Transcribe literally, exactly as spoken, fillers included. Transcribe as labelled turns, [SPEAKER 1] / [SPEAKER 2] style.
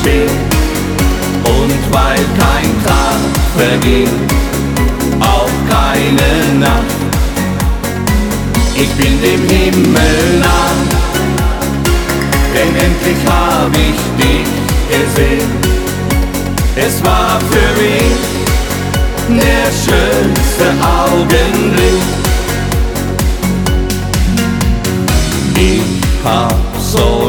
[SPEAKER 1] weh. Und weil kein Tag vergeht, auch keine Nacht, ich bin dem Himmel nah, denn endlich hab ich dich gesehen. Es war für mich der schönste Augenblick. Ich hab so